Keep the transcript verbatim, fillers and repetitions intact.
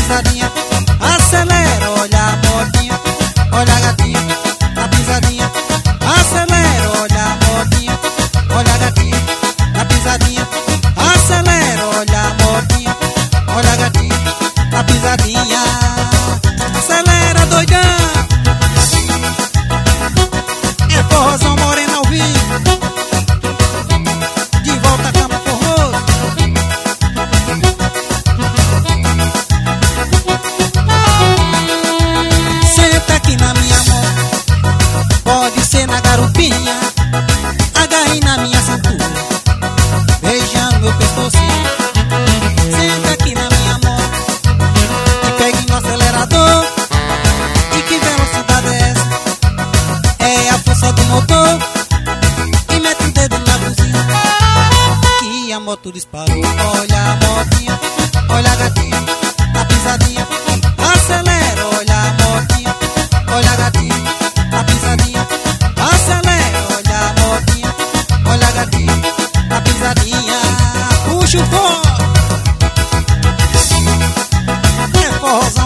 pisadinha. Acelera, olha a motinha, olha a gatinha, na pisadinha. Acelera, olha a motinha, olha a gatinha, na pisadinha. Acelera, olha a motinha, olha a gatinha, na pisadinha. Acelera, doidão. É forrozão morena ao vivo. De volta a cama forroso. Senta aqui na minha mão, pode ser na garupinha. Agarre na minha cintura, beijando meu pescocinho. Senta aqui na minha mão e pegue no acelerador. E que velocidade é essa? É a força do motor. E mete o dedo na cozinha e a moto disparou. Olha a motinha, olha a gatinha, na pisadinha. Acelera, olha a motinha, olha a gatinha, na pisadinha. Acelera, olha a motinha, olha a gatinha, na pisadinha. Puxa o forró. É forrozão